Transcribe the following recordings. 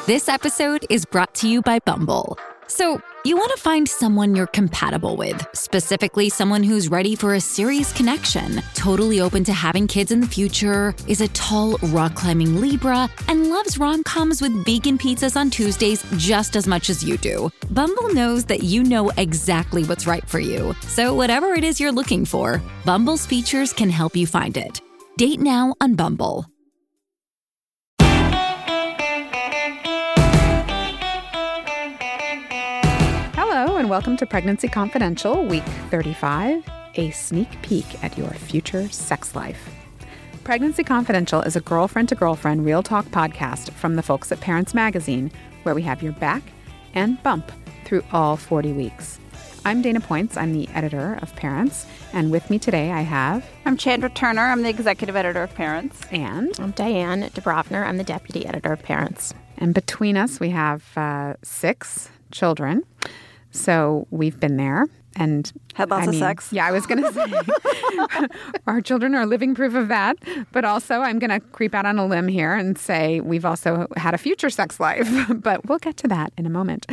This episode is brought to you by Bumble. So, you want to find someone you're compatible with, specifically someone who's ready for a serious connection, totally open to having kids in the future, is a tall, rock-climbing Libra, and loves rom-coms with vegan pizzas on Tuesdays just as much as you do. Bumble knows that you know exactly what's right for you. So whatever it is you're looking for, Bumble's features can help you find it. Date now on Bumble. Hello and welcome to Pregnancy Confidential, week 35, a sneak peek at your future sex life. Pregnancy Confidential is a girlfriend-to-girlfriend real talk podcast from the folks at Parents Magazine, where we have your back and bump through all 40 weeks. I'm Dana Points. I'm the editor of Parents, and with me today I have... I'm Chandra Turner. I'm the executive editor of Parents. And... I'm Diane Dubrovner. I'm the deputy editor of Parents. And between us, we have 6 children. So we've been there and had lots of sex. Yeah, I was going to say our children are living proof of that. But also I'm going to creep out on a limb here and say we've also had a future sex life. But we'll get to that in a moment.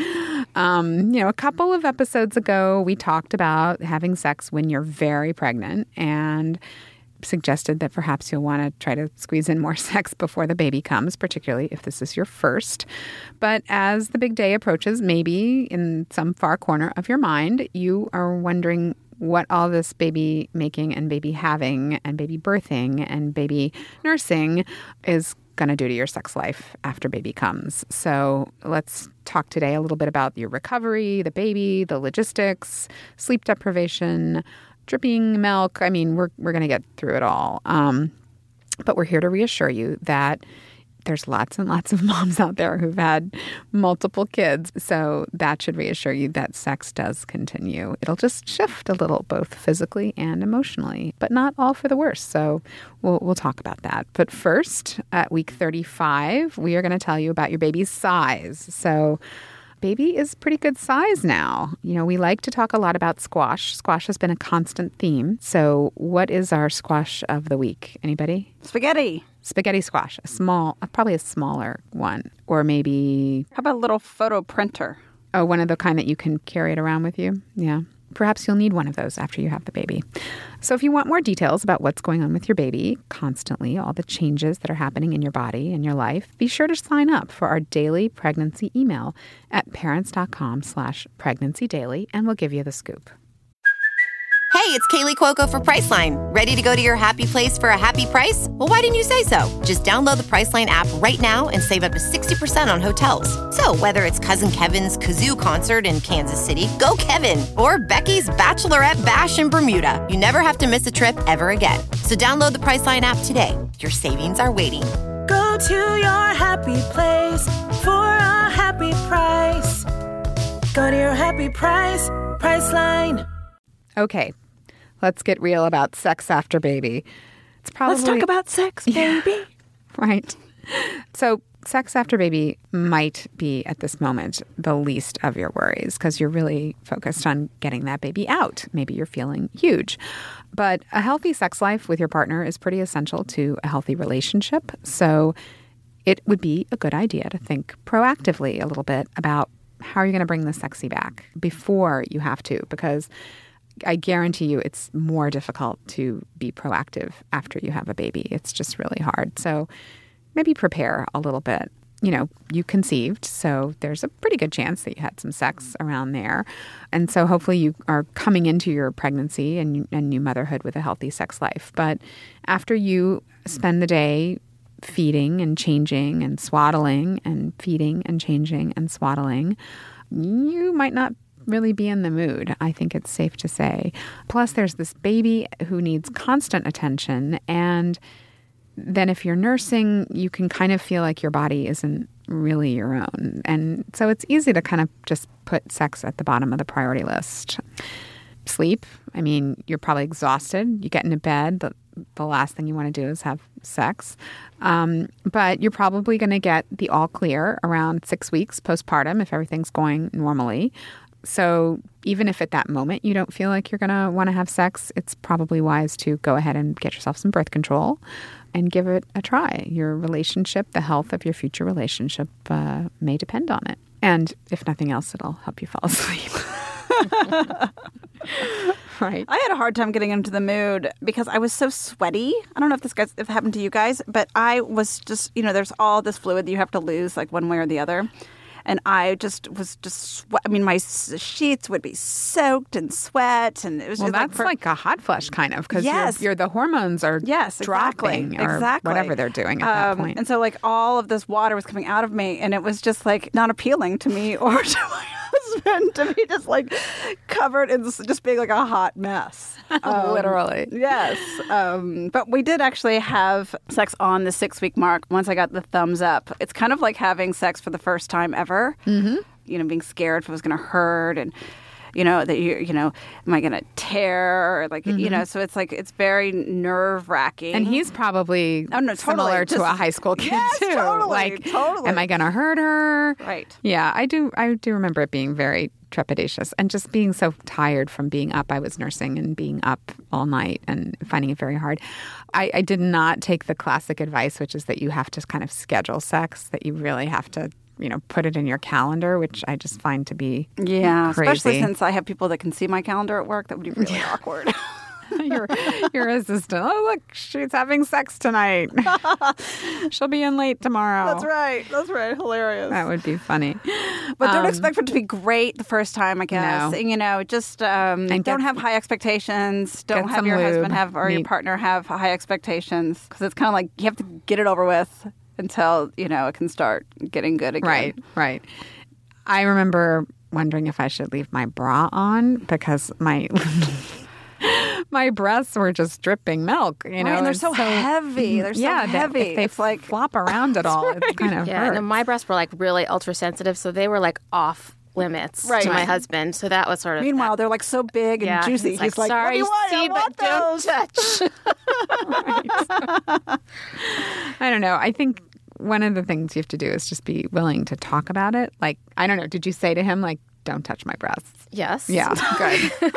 A couple of episodes ago, we talked about having sex when you're very pregnant and suggested that perhaps you'll want to try to squeeze in more sex before the baby comes, particularly if this is your first. But as the big day approaches, maybe in some far corner of your mind, you are wondering what all this baby making and baby having and baby birthing and baby nursing is going to do to your sex life after baby comes. So let's talk today a little bit about your recovery, the baby, the logistics, sleep deprivation, dripping milk. I mean, we're going to get through it all. But we're here to reassure you that there's lots and lots of moms out there who've had multiple kids. So that should reassure you that sex does continue. It'll just shift a little, both physically and emotionally, but not all for the worse. So we'll talk about that. But first, at week 35, we are going to tell you about your baby's size. So baby is pretty good size now. You know, we like to talk a lot about squash. Squash has been a constant theme. So what is our squash of the week? Anybody? Spaghetti. Spaghetti squash. Probably a smaller one. Or maybe... How about a little photo printer? Oh, one of the kind that you can carry it around with you? Yeah. Perhaps you'll need one of those after you have the baby. So if you want more details about what's going on with your baby constantly, all the changes that are happening in your body and your life, be sure to sign up for our daily pregnancy email at parents.com/pregnancydaily, and we'll give you the scoop. Hey, it's Kaylee Cuoco for Priceline. Ready to go to your happy place for a happy price? Well, why didn't you say so? Just download the Priceline app right now and save up to 60% on hotels. So whether it's Cousin Kevin's Kazoo Concert in Kansas City, go Kevin, or Becky's Bachelorette Bash in Bermuda, you never have to miss a trip ever again. So download the Priceline app today. Your savings are waiting. Go to your happy place for a happy price. Go to your happy price, Priceline. Okay. Let's get real about sex after baby. Let's talk about sex, baby. Yeah, right. So sex after baby might be, at this moment, the least of your worries because you're really focused on getting that baby out. Maybe you're feeling huge. But a healthy sex life with your partner is pretty essential to a healthy relationship. So it would be a good idea to think proactively a little bit about how you're going to bring the sexy back before you have to, because I guarantee you it's more difficult to be proactive after you have a baby. It's just really hard. So maybe prepare a little bit. You know, you conceived, so there's a pretty good chance that you had some sex around there. And so hopefully you are coming into your pregnancy and new motherhood with a healthy sex life. But after you spend the day feeding and changing and swaddling and feeding and changing and swaddling, you might not really be in the mood, I think it's safe to say. Plus, there's this baby who needs constant attention. And then if you're nursing, you can kind of feel like your body isn't really your own. And so it's easy to kind of just put sex at the bottom of the priority list. Sleep. I mean, you're probably exhausted. You get into bed. The last thing you want to do is have sex. But you're probably going to get the all clear around 6 weeks postpartum if everything's going normally. So even if at that moment you don't feel like you're going to want to have sex, it's probably wise to go ahead and get yourself some birth control and give it a try. Your relationship, the health of your future relationship may depend on it. And if nothing else, it'll help you fall asleep. Right. I had a hard time getting into the mood because I was so sweaty. I don't know if if it happened to you guys, but I was just, there's all this fluid that you have to lose like one way or the other. And I was my sheets would be soaked in sweat, and it was just that's like a hot flush kind of, because the hormones are dropping or whatever they're doing at that point. And so like all of this water was coming out of me, and it was just like not appealing to me or to my husband to be just like covered in just being like a hot mess. Literally. Yes. But we did actually have sex on the 6-week mark once I got the thumbs up. It's kind of like having sex for the first time ever. Mm-hmm. Being scared if it was going to hurt and, that am I going to tear? Or like, so it's like, it's very nerve wracking. And he's probably similar to a high school kid too. Totally. Am I going to hurt her? Right. Yeah, I do remember it being very trepidatious and just being so tired from being up. I was nursing and being up all night and finding it very hard. I did not take the classic advice, which is that you have to kind of schedule sex, that you really have to put it in your calendar, which I just find to be crazy. Especially since I have people that can see my calendar at work. That would be really awkward. Your assistant. Oh, look, she's having sex tonight. She'll be in late tomorrow. That's right. Hilarious. That would be funny. But don't expect it to be great the first time, I guess. No. Just don't have high expectations. Don't have your husband your partner have high expectations. Because it's kind of like you have to get it over with until, it can start getting good again. Right. I remember wondering if I should leave my bra on because my breasts were just dripping milk, Right, and they're so heavy. They're so heavy. If they flop around at all, it kind of hurts. And my breasts were like really ultra sensitive, so they were like off limits to my husband. So that was sort of. Meanwhile, they're like so big and juicy. He's like, sorry, see, but don't touch. I don't know. I think one of the things you have to do is just be willing to talk about it. Like, I don't know. Did you say to him, like, don't touch my breasts? Yes. Yeah. Good.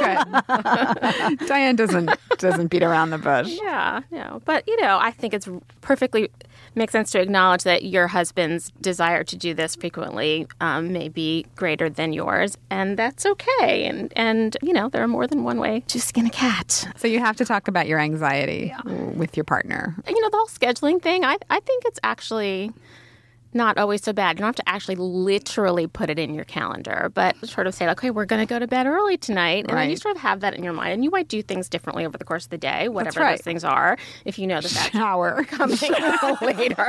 Diane doesn't beat around the bush. Yeah. No. But, I think it's perfectly makes sense to acknowledge that your husband's desire to do this frequently may be greater than yours. And that's okay. And there are more than one way to skin a cat. So you have to talk about your anxiety with your partner. The whole scheduling thing, I think it's actually not always so bad. You don't have to actually literally put it in your calendar, but sort of say, okay, we're going to go to bed early tonight. And then you sort of have that in your mind. And you might do things differently over the course of the day, whatever those things are, if you know that that's shower coming later.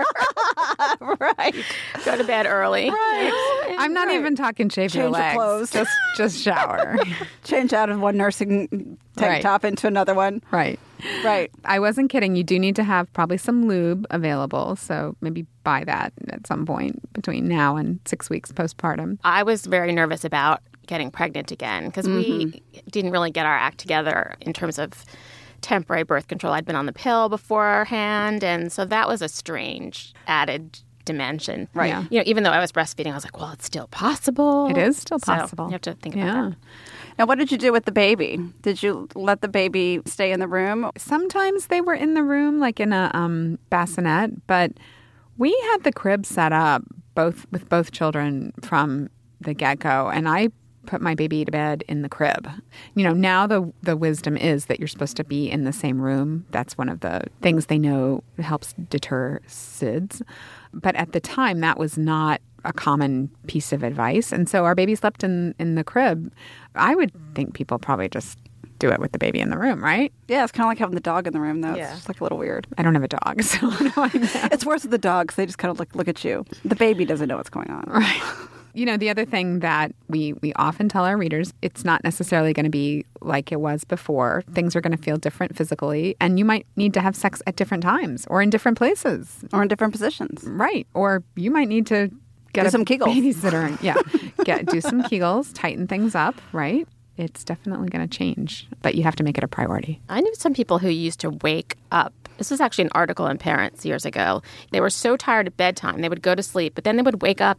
Right. Go to bed early. Right. I'm not even talking shave your legs. Clothes. Just shower. Change out of one nursing tank top into another one. Right. I wasn't kidding. You do need to have probably some lube available. So maybe buy that at some point between now and 6 weeks postpartum. I was very nervous about getting pregnant again because we didn't really get our act together in terms of temporary birth control. I'd been on the pill beforehand. And so that was a strange added dimension. Right. Even though I was breastfeeding, I was like, well, it's still possible. It is still possible. So you have to think about that. Now, what did you do with the baby? Did you let the baby stay in the room? Sometimes they were in the room, like in a bassinet, but we had the crib set up with both children from the get-go, and I put my baby to bed in the crib. Now the wisdom is that you're supposed to be in the same room. That's one of the things they know helps deter SIDS. But at the time, that was not a common piece of advice. And so our baby slept in the crib. I would think people probably just do it with the baby in the room, right? Yeah, it's kind of like having the dog in the room, though. Yeah. It's just like a little weird. I don't have a dog, so I know. It's worse with the dogs. They just kind of look at you. The baby doesn't know what's going on. Right. The other thing that we often tell our readers, it's not necessarily going to be like it was before. Things are going to feel different physically, and you might need to have sex at different times or in different places. Or in different positions. Right. Or you might need to get some Kegels. Babysitter. Yeah. Do some Kegels, tighten things up, right? It's definitely going to change, but you have to make it a priority. I knew some people who used to wake up. This was actually an article in Parents years ago. They were so tired at bedtime, they would go to sleep, but then they would wake up at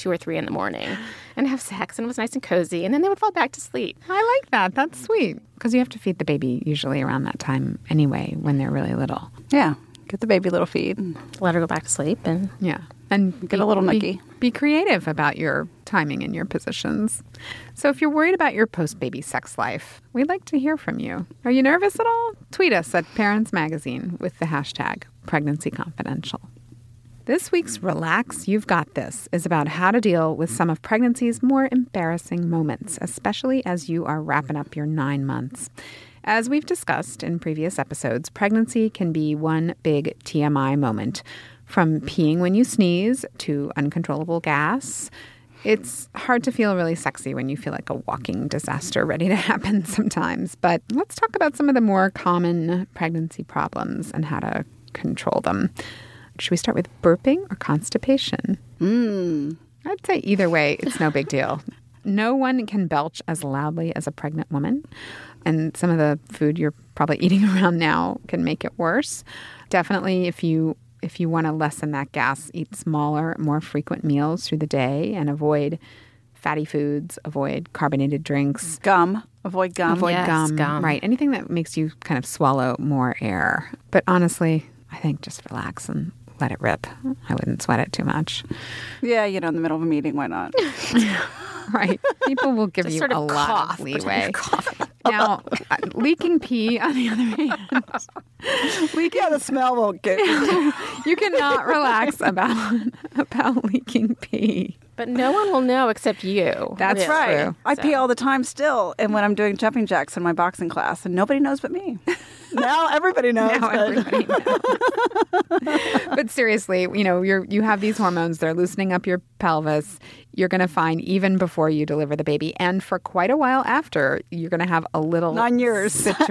2 or 3 in the morning and have sex, and it was nice and cozy, and then they would fall back to sleep. I like that. That's sweet. Because you have to feed the baby usually around that time anyway when they're really little. Yeah. Get the baby a little feed. Let her go back to sleep. And Yeah. And Get a little nookie. Be creative about your timing and your positions. So if you're worried about your post-baby sex life, we'd like to hear from you. Are you nervous at all? Tweet us at Parents Magazine with the hashtag PregnancyConfidential. This week's Relax, You've Got This is about how to deal with some of pregnancy's more embarrassing moments, especially as you are wrapping up your 9 months. As we've discussed in previous episodes, pregnancy can be one big TMI moment. From peeing when you sneeze to uncontrollable gas. It's hard to feel really sexy when you feel like a walking disaster ready to happen sometimes. But let's talk about some of the more common pregnancy problems and how to control them. Should we start with burping or constipation? I'd say either way, it's no big deal. No one can belch as loudly as a pregnant woman. And some of the food you're probably eating around now can make it worse. Definitely, if you want to lessen that gas, eat smaller, more frequent meals through the day and avoid fatty foods, avoid carbonated drinks. Gum. Avoid gum. Avoid Yes, gum. Right. Anything that makes you kind of swallow more air. But honestly, I think just relax and let it rip. I wouldn't sweat it too much. Yeah, in the middle of a meeting, why not? Right. People will give you sort of a lot cough, of pretend leeway. you're coughing. Now, leaking pee, on the other hand, Yeah, the smell won't get you cannot relax about leaking pee. But no one will know except you. That's Really. right. True. I pee all the time still, and when I'm doing jumping jacks in my boxing class, and nobody knows but me. Now everybody knows. Now everybody knows. But seriously, you have these hormones. They're loosening up your pelvis. You're going to find even before you deliver the baby, and for quite a while after, you're going to have a little 9 years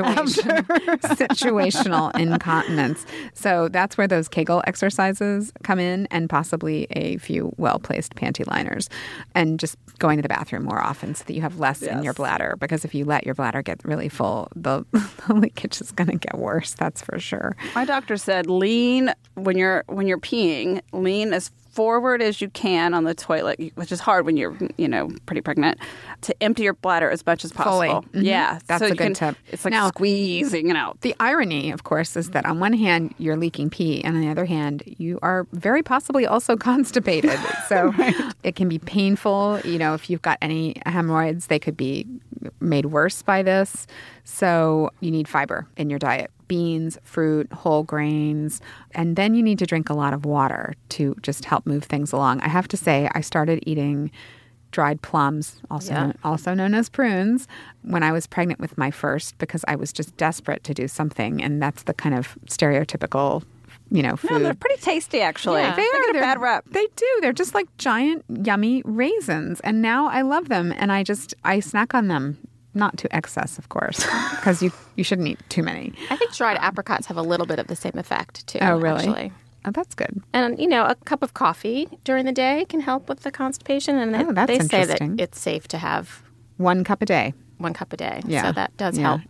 situational incontinence. So that's where those Kegel exercises come in, and possibly a few well-placed panty liners, and just going to the bathroom more often so that you have less in your bladder. Because if you let your bladder get really full, the leakage is going to get worse. That's for sure. My doctor said lean when you're peeing. Lean as forward as you can on the toilet, which is hard when you're, pretty pregnant, to empty your bladder as much as possible. Fully. Mm-hmm. Yeah. That's so a you good tip. It's like Now, squeezing it out. The irony, of course, is that on one hand, you're leaking pee, and on the other hand, you are very possibly also constipated. So it can be painful. If you've got any hemorrhoids, they could be made worse by this. So you need fiber in your diet. Beans, fruit, whole grains, and then you need to drink a lot of water to just help move things along. I have to say, I started eating dried plums, also known as prunes, when I was pregnant with my first, because I was just desperate to do something, and that's the kind of stereotypical food. No, they're pretty tasty, actually. Yeah. They get a bad rep. They do. They're just like giant, yummy raisins, and now I love them, and I snack on them. Not to excess, of course, because you shouldn't eat too many. I think dried apricots have a little bit of the same effect, too. Oh, really? Actually. Oh, that's good. And, a cup of coffee during the day can help with the constipation. And that's they say that interesting. it's safe to have 1 cup a day. 1 cup a day. Yeah. So that does help.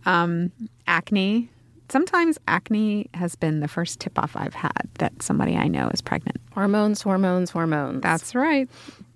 Acne. Sometimes acne has been the first tip-off I've had that somebody I know is pregnant. Hormones. That's right.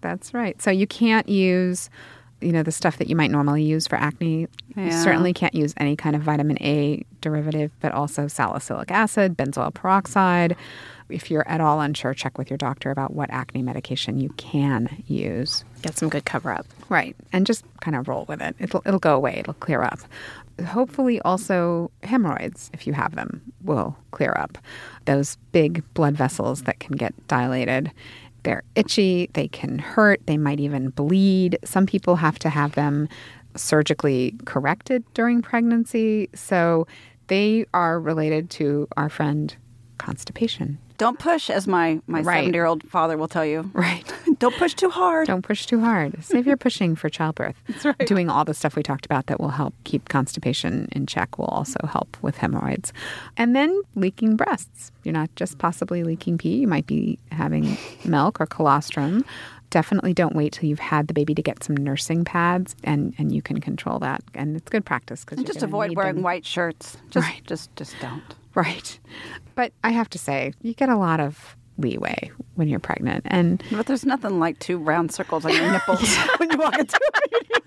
So you can't use the stuff that you might normally use for acne. You Yeah. certainly can't use any kind of vitamin A derivative, but also salicylic acid, benzoyl peroxide. If you're at all unsure, check with your doctor about what acne medication you can use. Get some good cover-up. Right. And just kind of roll with it. It'll go away. It'll clear up. Hopefully also hemorrhoids, if you have them, will clear up. Those big blood vessels that can get dilated. They're itchy, they can hurt, they might even bleed. Some people have to have them surgically corrected during pregnancy. So they are related to our friend constipation. Don't push, as my 70-year-old father will tell you. Right. Don't push too hard. Don't push too hard. Save your pushing for childbirth. That's right. Doing all the stuff we talked about that will help keep constipation in check will also help with hemorrhoids. And then leaking breasts. You're not just possibly leaking pee. You might be having milk or colostrum. Definitely don't wait till you've had the baby to get some nursing pads, and you can control that. And it's good practice because just avoid wearing white shirts. Just don't. Right. But I have to say, you get a lot of leeway when you're pregnant. And But there's nothing like 2 round circles on your nipples when you walk into a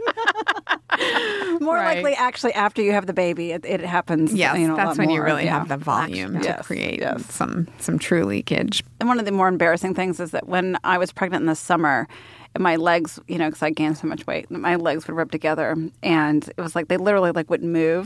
meeting. More likely, actually, after you have the baby, it happens. yes, a that's lot when you more. really Yeah. have the volume to Yes, create yes. some true leakage. And one of the more embarrassing things is that when I was pregnant in the summer, my legs, because I gained so much weight, my legs would rub together, and it was like they literally wouldn't move.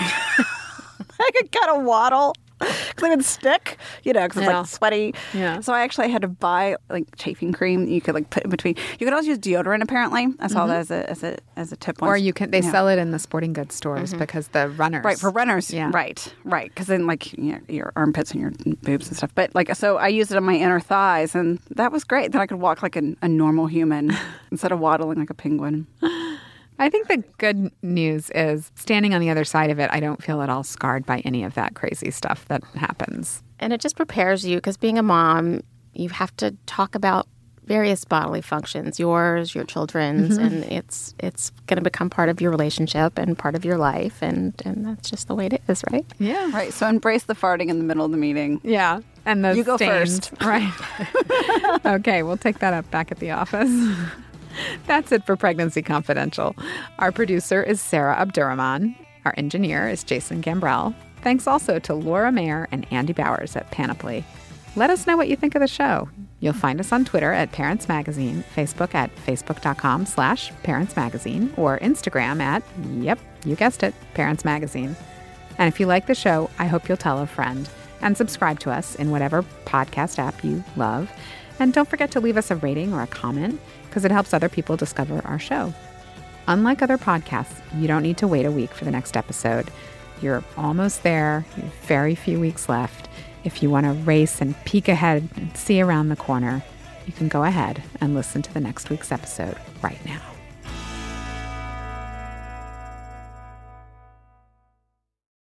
I could kind of waddle because they would stick, because it's sweaty. Yeah. So I actually had to buy chafing cream you could put in between. You could also use deodorant. Apparently, I saw that as a tip. Once. Or they sell it in the sporting goods stores because the runners, right, for runners, right, because then your armpits and your boobs and stuff. But so I used it on my inner thighs, and that was great. Then I could walk like a normal human instead of waddling like a penguin. I think the good news is standing on the other side of it, I don't feel at all scarred by any of that crazy stuff that happens. And it just prepares you because being a mom, you have to talk about various bodily functions, yours, your children's, and it's going to become part of your relationship and part of your life, and that's just the way it is, right? Yeah. Right. So embrace the farting in the middle of the meeting. Yeah. And the You go stains. first. Right. Okay, we'll take that up back at the office. That's it for Pregnancy Confidential. Our producer is Sarah Abdurrahman. Our engineer is Jason Gambrell. Thanks also to Laura Mayer and Andy Bowers at Panoply. Let us know what you think of the show. You'll find us on Twitter at Parents Magazine, Facebook at facebook.com/Parents Magazine, or Instagram at, yep, you guessed it, Parents Magazine. And if you like the show, I hope you'll tell a friend and subscribe to us in whatever podcast app you love. And don't forget to leave us a rating or a comment because it helps other people discover our show. Unlike other podcasts, you don't need to wait a week for the next episode. You're almost there. You have very few weeks left. If you want to race and peek ahead and see around the corner, you can go ahead and listen to the next week's episode right now.